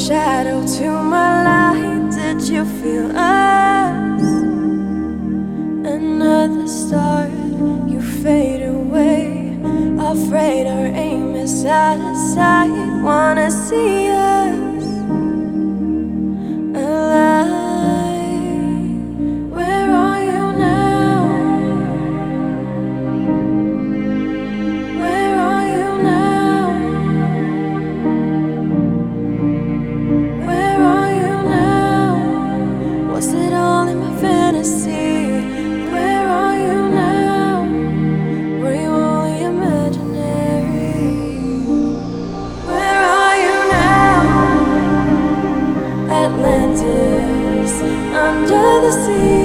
shadow to my light. Did you feel us? Another start, you fade away. Afraid our aim is out of sight. Wanna see us alive. Where are you now? Where are you now? Where are you now? Was it all in my fantasy? Where are you now? Were you only imaginary? Where are you now? Atlantis, under the sea.